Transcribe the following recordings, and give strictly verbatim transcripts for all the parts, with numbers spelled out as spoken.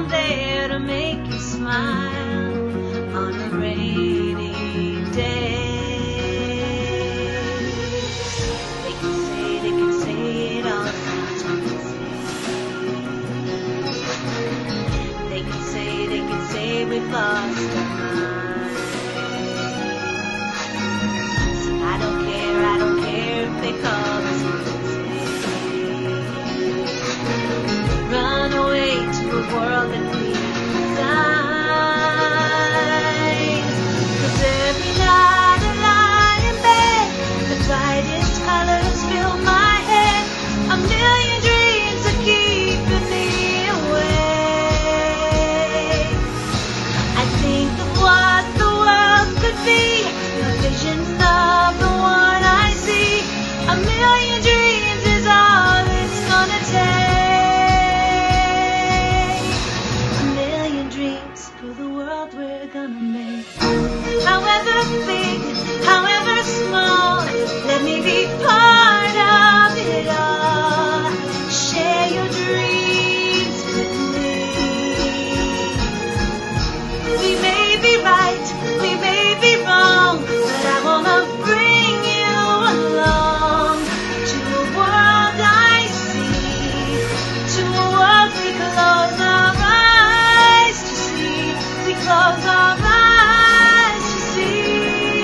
I'm there to make you smile on a rainy day. They can say, they can say it all the They can say, they can say we've lost our minds. I don't care, I don't care if they call us crazy. Run away to a world that we design. 'Cause every night I lie in bed, the brightest colors fill my head. A million dreams are keeping me awake. I think of what the world could be, a vision of the one I see. A million dreams is all it's gonna take. A million dreams for the world we're gonna make. However big, however small, let me be part of it all. Share your dreams with me. We may be right, we may be wrong, but I wanna bring you along to a world I see, to a world we close our eyes to see, we close our eyes to see.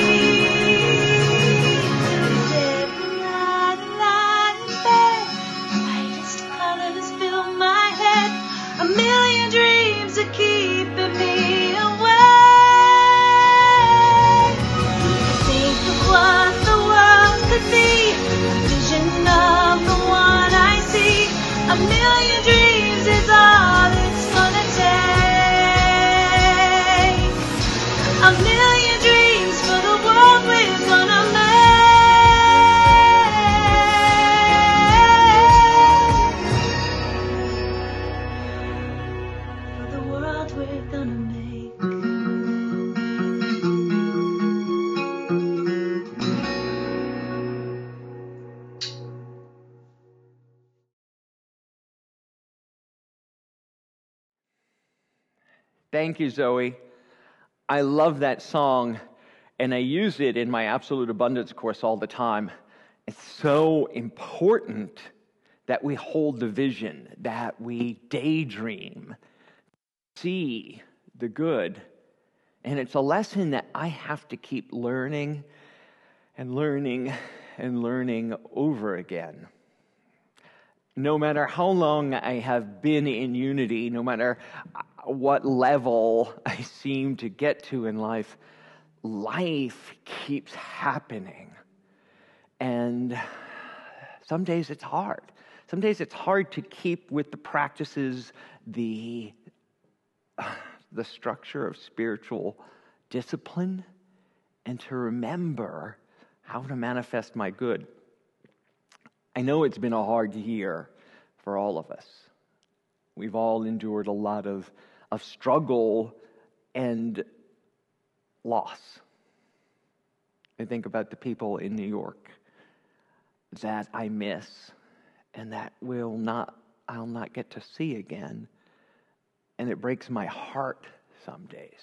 Every night I lie in bed, brightest colors fill my head. A million dreams are keeping me awake. Think of what the world could be, a vision of the one I see. A million dreams is all it's gonna take. A million dreams for the world we're gonna make. For the world we're gonna make. Thank you, Zoe. I love that song, and I use it in my Absolute Abundance course all the time. It's so important that we hold the vision, that we daydream, see the good. And it's a lesson that I have to keep learning and learning and learning over again. No matter how long I have been in unity, no matter what level I seem to get to in life, life keeps happening. And some days it's hard. Some days it's hard to keep with the practices, the, the structure of spiritual discipline, and to remember how to manifest my good. I know it's been a hard year for all of us. We've all endured a lot of, of struggle and loss. I think about the people in New York that I miss and that will not, I'll not get to see again. And it breaks my heart some days.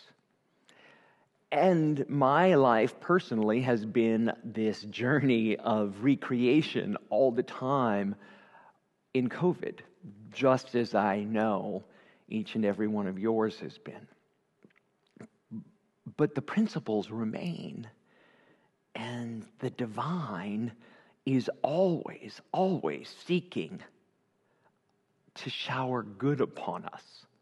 And my life personally has been this journey of recreation all the time in COVID, just as I know each and every one of yours has been. But the principles remain, and the divine is always, always seeking to shower good upon us,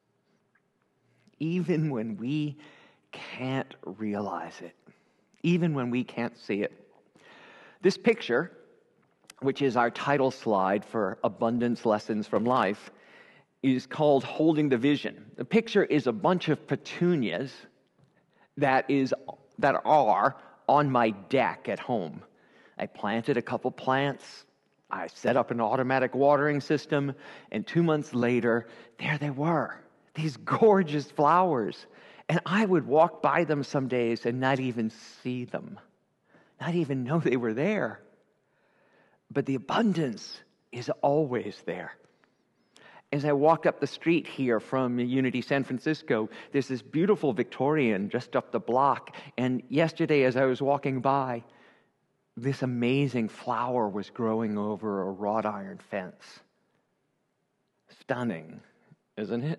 even when we can't realize it, even when we can't see it. This picture, which is our title slide for Abundance Lessons from Life, is called Holding the Vision. The picture is a bunch of petunias that is that are on my deck at home. I planted a couple plants, I set up an automatic watering system, and two months later, there they were, these gorgeous flowers. And I would walk by them some days and not even see them, not even know they were there. But the abundance is always there. As I walk up the street here from Unity San Francisco, there's this beautiful Victorian just up the block. And yesterday, as I was walking by, this amazing flower was growing over a wrought iron fence. Stunning, isn't it?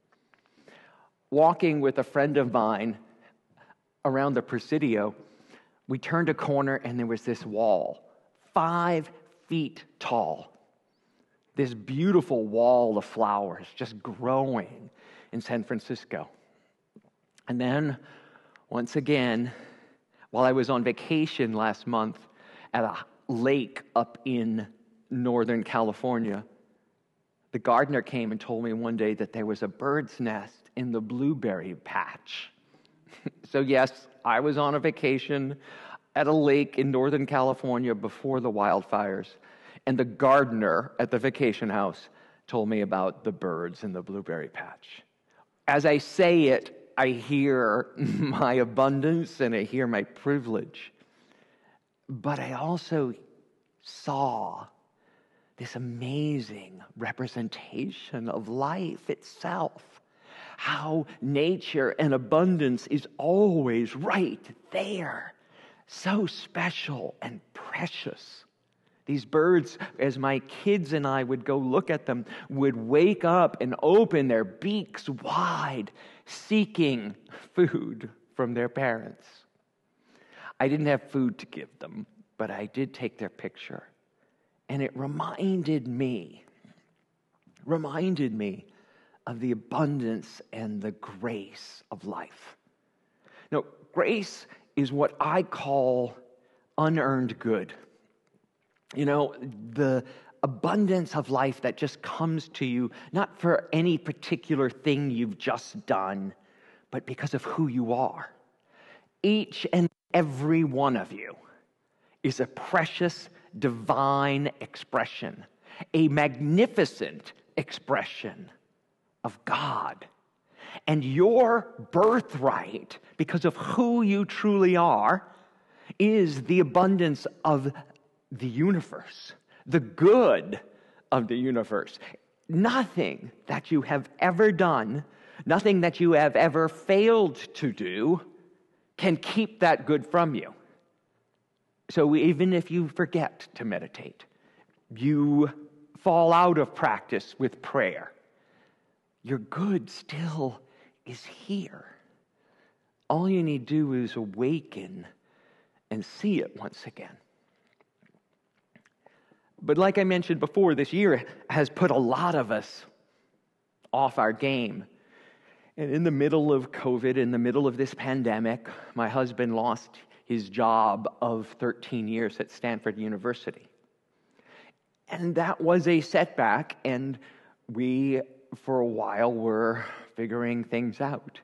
Walking with a friend of mine around the Presidio, we turned a corner and there was this wall, five feet tall. This beautiful wall of flowers just growing in San Francisco. And then, once again, while I was on vacation last month at a lake up in Northern California, the gardener came and told me one day that there was a bird's nest in the blueberry patch. So yes, I was on a vacation at a lake in Northern California before the wildfires, and the gardener at the vacation house told me about the birds in the blueberry patch. As I say it, I hear my abundance and I hear my privilege. But I also saw this amazing representation of life itself. How nature and abundance is always right there. So special and precious. These birds, as my kids and I would go look at them, would wake up and open their beaks wide, seeking food from their parents. I didn't have food to give them, but I did take their picture. And it reminded me, reminded me of the abundance and the grace of life. Now, grace is what I call unearned good. You know, the abundance of life that just comes to you, not for any particular thing you've just done, but because of who you are. Each and every one of you is a precious, divine expression, a magnificent expression of God. And your birthright, because of who you truly are, is the abundance of the universe, the good of the universe. Nothing that you have ever done, nothing that you have ever failed to do, can keep that good from you. So even if you forget to meditate, you fall out of practice with prayer, your good still is here. All you need to do is awaken and see it once again. But like I mentioned before, this year has put a lot of us off our game. And in the middle of COVID, in the middle of this pandemic, my husband lost his job of thirteen years at Stanford University. And that was a setback, and we, for a while, were figuring things out.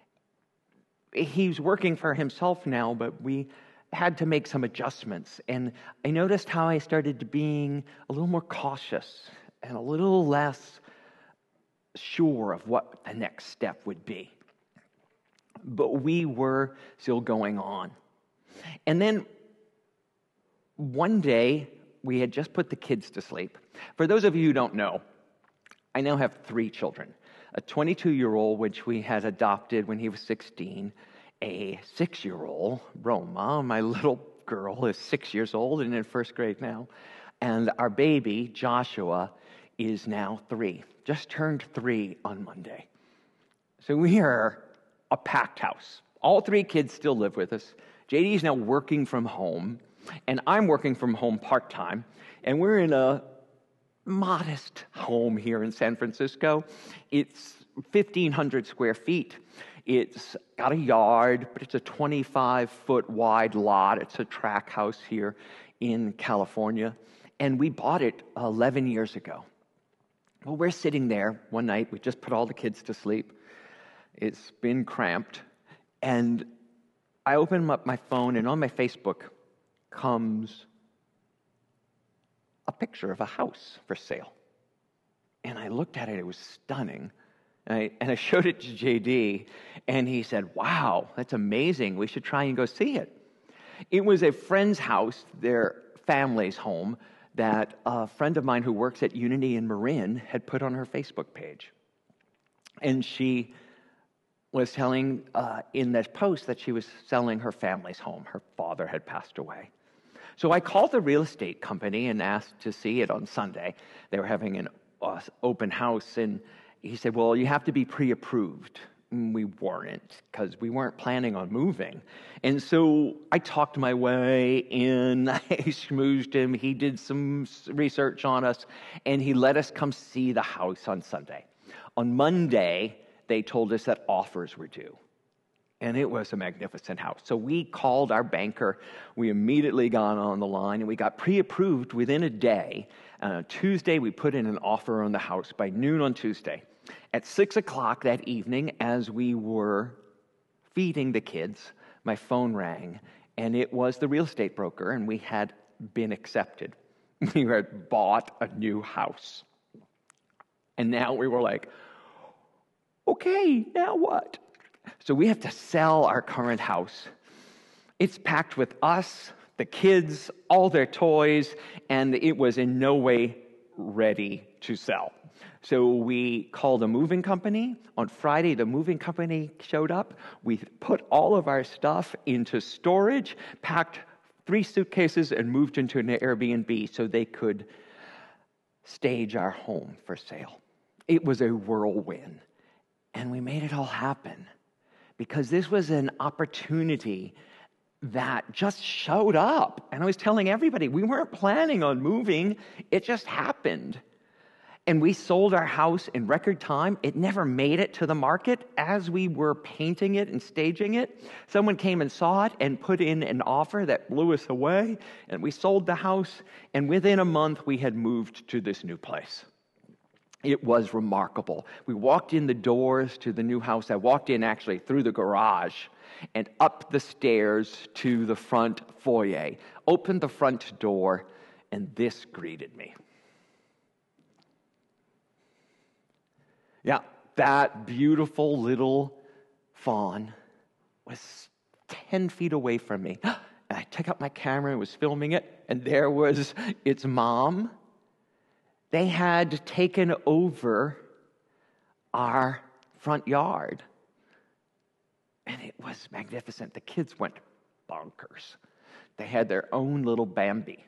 He's working for himself now, but we had to make some adjustments. And I noticed how I started being a little more cautious and a little less sure of what the next step would be. But we were still going on. And then one day, we had just put the kids to sleep. For those of you who don't know, I now have three children. A twenty-two-year-old, which we had adopted when he was sixteen. A six-year-old, Roma, my little girl, is six years old and in first grade now. And our baby, Joshua, is now three. Just turned three on Monday. So we are a packed house. All three kids still live with us. J D is now working from home, and I'm working from home part-time. And we're in a modest home here in San Francisco. It's fifteen hundred square feet. It's got a yard, but it's a twenty-five foot wide lot. It's a track house here in California. And we bought it eleven years ago. Well, we're sitting there one night. We just put all the kids to sleep. It's been cramped. And I open up my phone, and on my Facebook comes a picture of a house for sale. And I looked at it. It was stunning. And I, and I showed it to J D, and he said, wow, that's amazing. We should try and go see it. It was a friend's house, their family's home. that a friend of mine who works at Unity in Marin had put on her Facebook page. And she was telling uh, in that post that she was selling her family's home. Her father had passed away. So I called the real estate company and asked to see it on Sunday. They were having an uh, open house, and he said, well, you have to be pre-approved. And we weren't, because we weren't planning on moving. And so I talked my way in, I schmoozed him, he did some research on us, and he let us come see the house on Sunday. On Monday, they told us that offers were due. And it was a magnificent house. So we called our banker. We immediately got on the line, and we got pre-approved within a day. Uh, Tuesday, we put in an offer on the house by noon on Tuesday. At six o'clock that evening, as we were feeding the kids, my phone rang, and it was the real estate broker, and we had been accepted. We had bought a new house. And now we were like, okay, now what? So we have to sell our current house. It's packed with us, the kids, all their toys, and it was in no way ready to sell. So we called a moving company. On Friday, the moving company showed up. We put all of our stuff into storage, packed three suitcases, and moved into an Airbnb so they could stage our home for sale. It was a whirlwind, and we made it all happen because this was an opportunity that just showed up. And I was telling everybody, we weren't planning on moving. It just happened. And we sold our house in record time. It never made it to the market. As we were painting it and staging it, someone came and saw it and put in an offer that blew us away. And we sold the house. And within a month, we had moved to this new place. It was remarkable. We walked in the doors to the new house. I walked in actually through the garage and up the stairs to the front foyer, opened the front door, and this greeted me. Yeah, that beautiful little fawn was ten feet away from me. And I took out my camera and was filming it, and there was its mom. They had taken over our front yard. And it was magnificent. The kids went bonkers. They had their own little Bambi.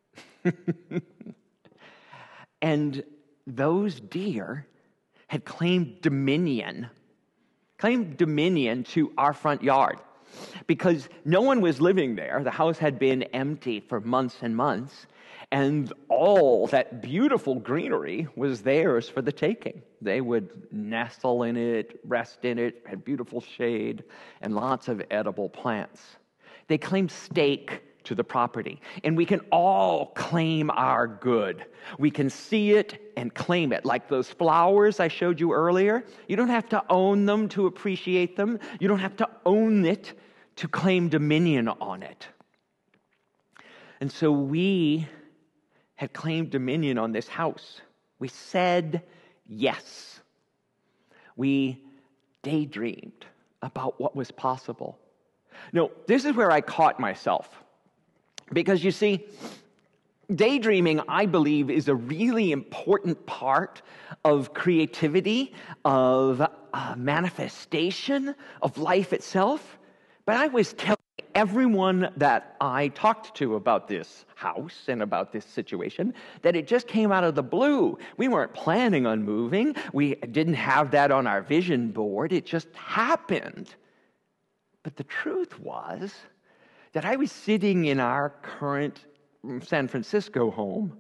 And those deer had claimed dominion, claimed dominion to our front yard because no one was living there. The house had been empty for months and months, and all that beautiful greenery was theirs for the taking. They would nestle in it, rest in it, had beautiful shade, and lots of edible plants. They claimed stake to the property, and we can all claim our good. We can see it and claim it, like those flowers I showed you earlier. You don't have to own them to appreciate them. You don't have to own it to claim dominion on it. And so we had claimed dominion on this house. We said yes. We daydreamed about what was possible. No, this is where I caught myself. Because you see, daydreaming, I believe, is a really important part of creativity, of uh, manifestation, of life itself. But I was telling everyone that I talked to about this house and about this situation that it just came out of the blue. We weren't planning on moving. We didn't have that on our vision board. It just happened. But the truth was that I was sitting in our current San Francisco home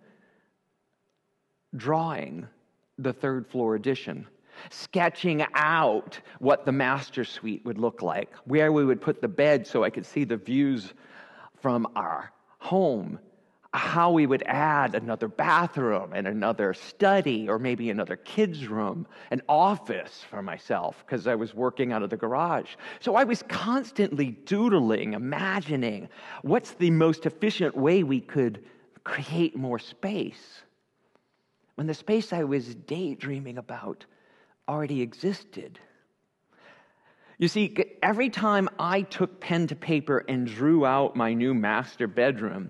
drawing the third floor addition, sketching out what the master suite would look like, where we would put the bed so I could see the views from our home, how we would add another bathroom and another study or maybe another kid's room, an office for myself because I was working out of the garage. So I was constantly doodling, imagining what's the most efficient way we could create more space when the space I was daydreaming about already existed. You see, every time I took pen to paper and drew out my new master bedroom,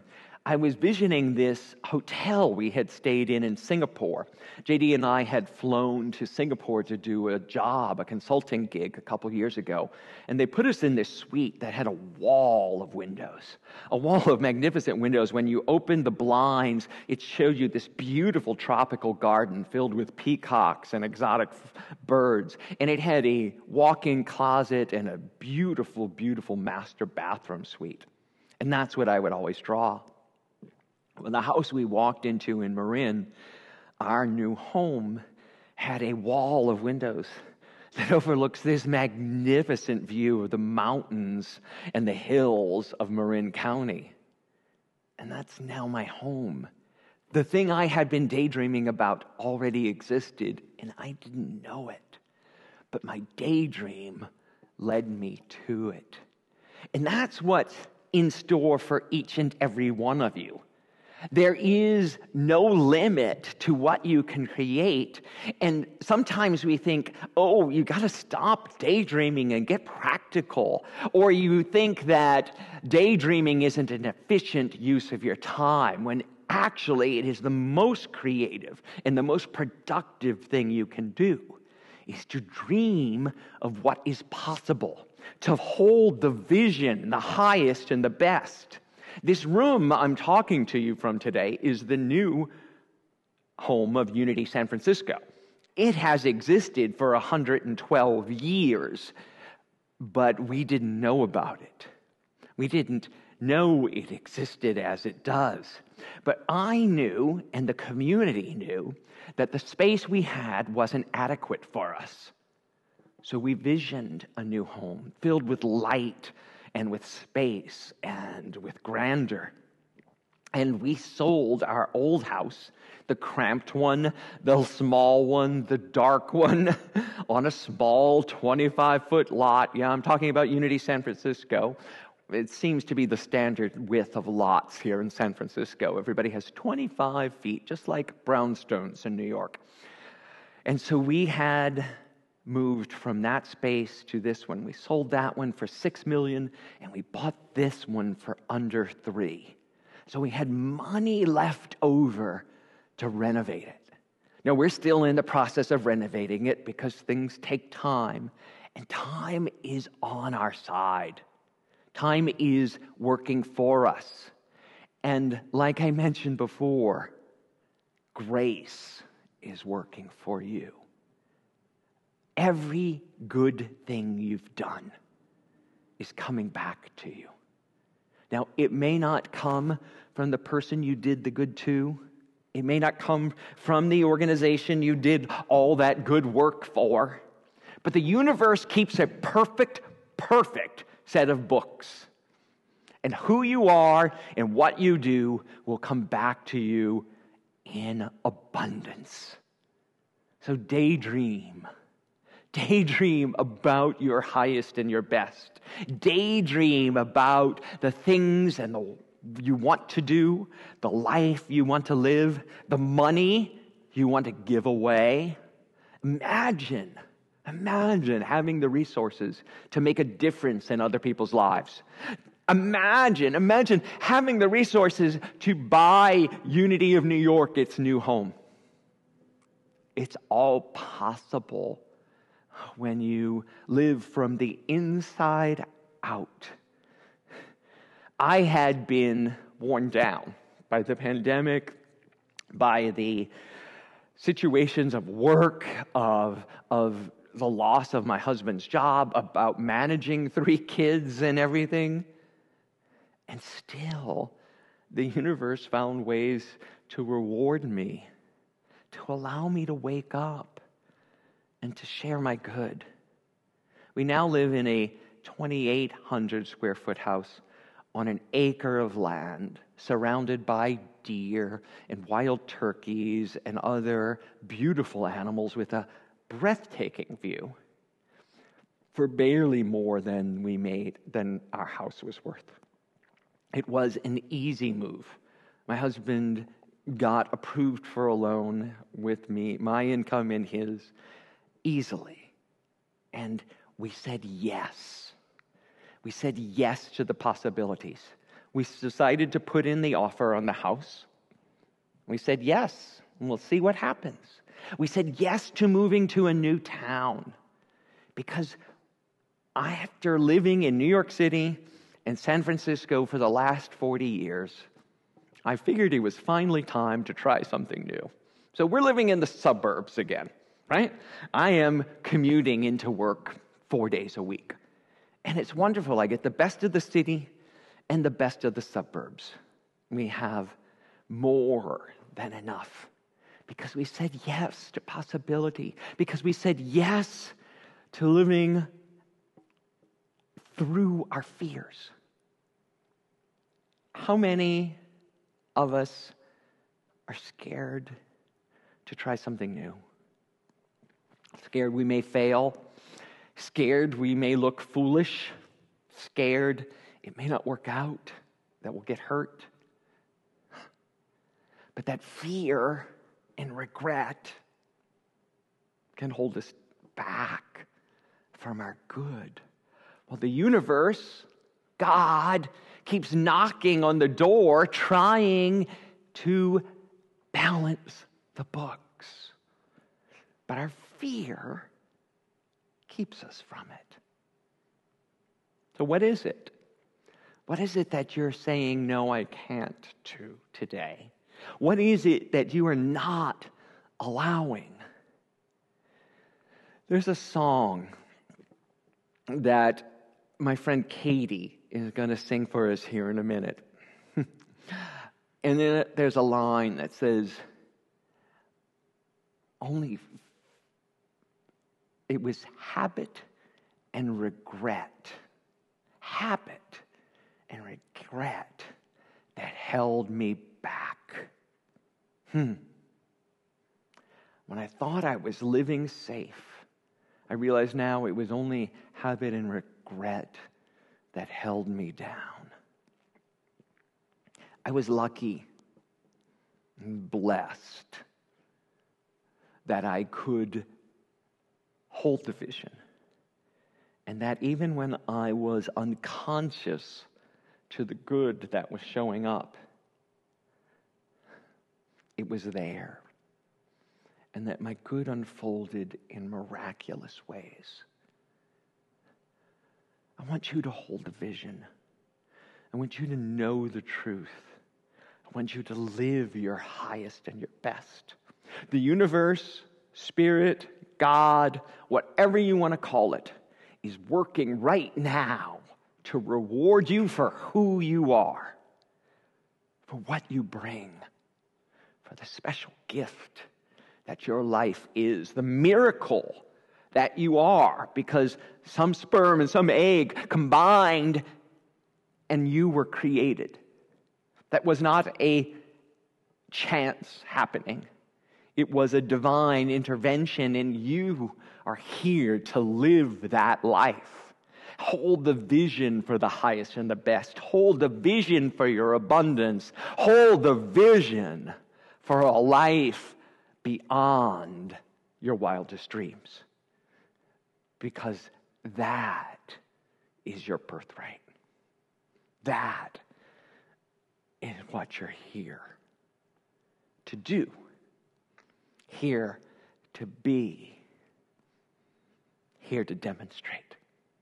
I was visioning this hotel we had stayed in in Singapore. J D and I had flown to Singapore to do a job, a consulting gig a couple years ago. And they put us in this suite that had a wall of windows, a wall of magnificent windows. When you opened the blinds, it showed you this beautiful tropical garden filled with peacocks and exotic birds. And it had a walk-in closet and a beautiful, beautiful master bathroom suite. And that's what I would always draw. Well, the house we walked into in Marin, our new home, had a wall of windows that overlooks this magnificent view of the mountains and the hills of Marin County. And that's now my home. The thing I had been daydreaming about already existed, and I didn't know it. But my daydream led me to it. And that's what's in store for each and every one of you. There is no limit to what you can create. And sometimes we think, oh, you got to stop daydreaming and get practical. Or you think that daydreaming isn't an efficient use of your time, when actually it is the most creative and the most productive thing you can do, is to dream of what is possible, to hold the vision, the highest and the best. This room I'm talking to you from today is the new home of Unity San Francisco. It has existed for one hundred twelve years, but we didn't know about it. We didn't know it existed as it does. But I knew, and the community knew, that the space we had wasn't adequate for us. So we visioned a new home filled with light and with space and with grandeur. And we sold our old house, the cramped one, the small one, the dark one, on a small twenty-five foot lot. Yeah, I'm talking about Unity San Francisco. It seems to be the standard width of lots here in San Francisco. Everybody has twenty-five feet, just like brownstones in New York. And so we had moved from that space to this one. We sold that one for six million dollars, and we bought this one for under three. So we had money left over to renovate it. Now, we're still in the process of renovating it because things take time, and time is on our side. Time is working for us. And like I mentioned before, grace is working for you. Every good thing you've done is coming back to you. Now, it may not come from the person you did the good to. It may not come from the organization you did all that good work for. But the universe keeps a perfect, perfect set of books. And who you are and what you do will come back to you in abundance. So daydream. Daydream about your highest and your best. Daydream about the things and the you want to do, the life you want to live, the money you want to give away. Imagine, imagine having the resources to make a difference in other people's lives. Imagine, imagine having the resources to buy Unity of New York its new home. It's all possible when you live from the inside out. I had been worn down by the pandemic, by the situations of work, of, of the loss of my husband's job, about managing three kids and everything. And still, the universe found ways to reward me, to allow me to wake up and to share my good. We now live in a twenty-eight hundred square foot house on an acre of land, surrounded by deer and wild turkeys and other beautiful animals with a breathtaking view, for barely more than we made, than our house was worth. It was an easy move. My husband got approved for a loan with me, my income and his, easily. And we said yes. We said yes to the possibilities. We decided to put in the offer on the house. We said yes, and we'll see what happens. We said yes to moving to a new town because after living in New York City and San Francisco for the last forty years, I figured it was finally time to try something new. So we're living in the suburbs again, right? I am commuting into work four days a week. And it's wonderful. I get the best of the city and the best of the suburbs. We have more than enough because we said yes to possibility, because we said yes to living through our fears. How many of us are scared to try something new? Scared we may fail, scared we may look foolish, scared it may not work out, that we'll get hurt. But that fear and regret can hold us back from our good. Well, the universe, God, keeps knocking on the door, trying to balance the books. But our fear keeps us from it. So what is it? What is it that you're saying, no, I can't to today? What is it that you are not allowing? There's a song that my friend Katie is going to sing for us here in a minute. And then there's a line that says, only it was habit and regret. Habit and regret that held me back. Hmm. When I thought I was living safe, I realize now it was only habit and regret that held me down. I was lucky and blessed that I could hold the vision. And that even when I was unconscious to the good that was showing up, it was there. And that my good unfolded in miraculous ways. I want you to hold the vision. I want you to know the truth. I want you to live your highest and your best. The universe, spirit, God, whatever you want to call it, is working right now to reward you for who you are, for what you bring, for the special gift that your life is, the miracle that you are, because some sperm and some egg combined and you were created. That was not a chance happening. It was a divine intervention, and you are here to live that life. Hold the vision for the highest and the best. Hold the vision for your abundance. Hold the vision for a life beyond your wildest dreams. Because that is your birthright. That is what you're here to do. Here to be. Here to demonstrate.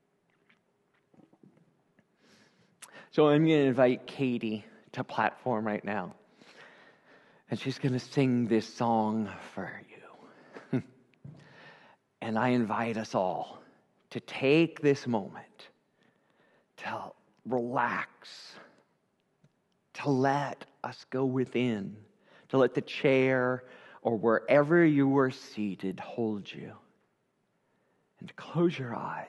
So I'm going to invite Katie to platform right now. And she's going to sing this song for you. And I invite us all to take this moment to relax, to let us go within, to let the chair or wherever you are seated hold you. And to close your eyes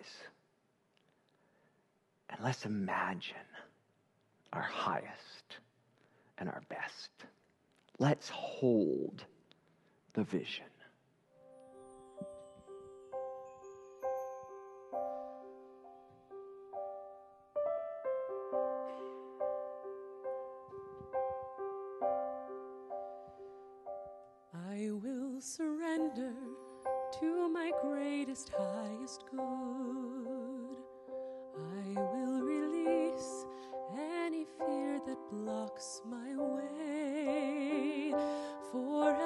and let's imagine our highest and our best. Let's hold the vision. I will surrender to my greatest, highest good. I will release any fear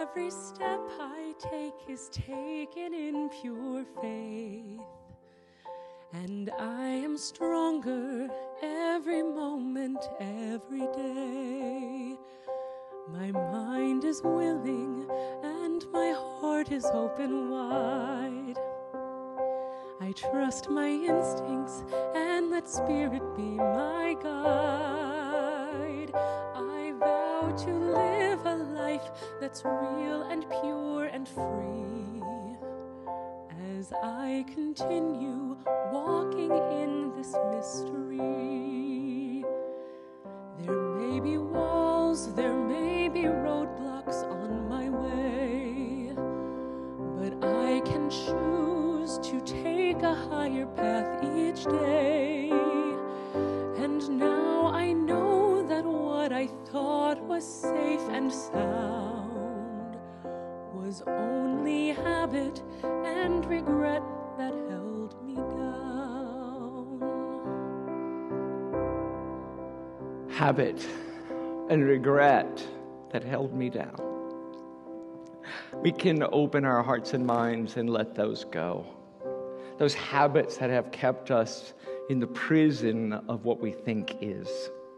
every step I take is taken in pure faith. And I am stronger every moment, every day. My mind is willing and my heart is open wide. I trust my instincts and let Spirit be my guide. I vow to live a life that's real and pure and free. As I continue walking in this mystery, there may be walls, there may be roadblocks on my way, but I can choose to take a higher path each day. And now I know that what I thought was safe and sound was only habit and regret that held me down. Habit and regret that held me down. We can open our hearts and minds and let those go. Those habits that have kept us in the prison of what we think is.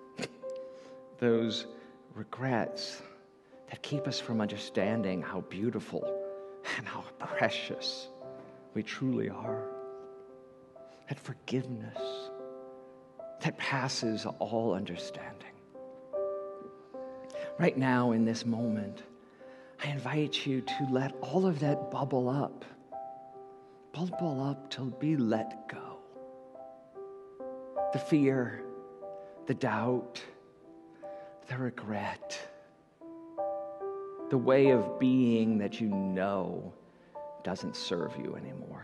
Those regrets that keep us from understanding how beautiful and how precious we truly are. That forgiveness that passes all understanding. Right now, in this moment, I invite you to let all of that bubble up. Bubble up till be let go. The fear, the doubt, the regret, the way of being that you know doesn't serve you anymore.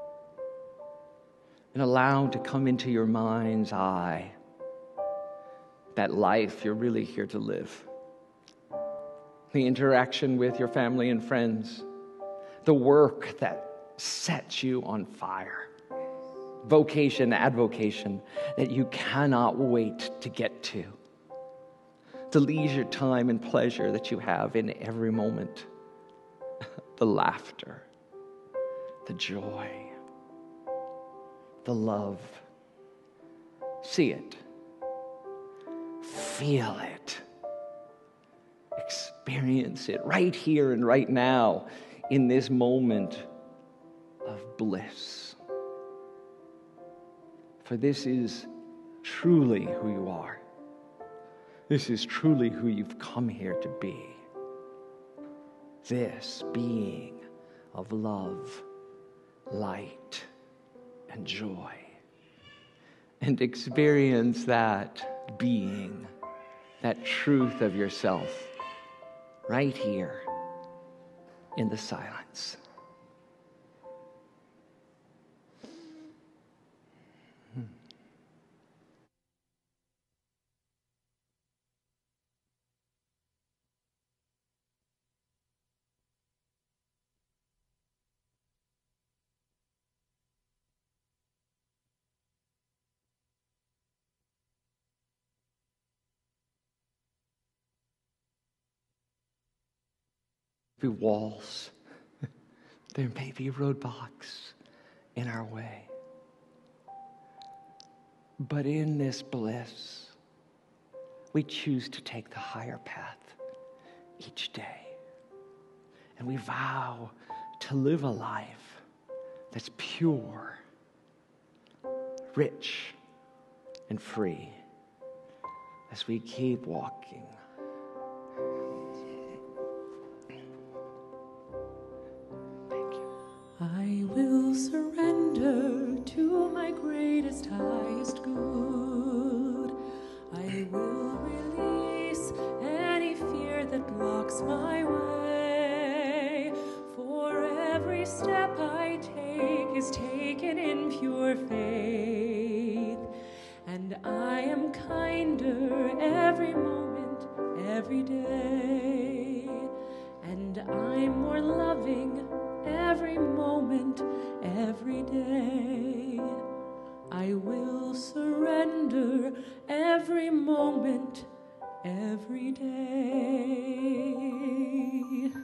And allow to come into your mind's eye that life you're really here to live. The interaction with your family and friends, the work that sets you on fire, vocation, advocation that you cannot wait to get to, the leisure time and pleasure that you have in every moment, the laughter, the joy, the love. See it, feel it, experience it right here and right now in this moment of bliss. For this is truly who you are. This is truly who you've come here to be. This being of love, light, and joy. And experience that being, that truth of yourself, right here in the silence. Be walls. There may be roadblocks in our way. But in this bliss, we choose to take the higher path each day. And we vow to live a life that's pure, rich, and free as we keep walking. I will surrender to my greatest, highest good. I will release any fear that blocks my way. For every step I take is taken in pure faith. And I am kinder every moment, every day. And I'm more loving every moment, every day. I will surrender every moment, every day.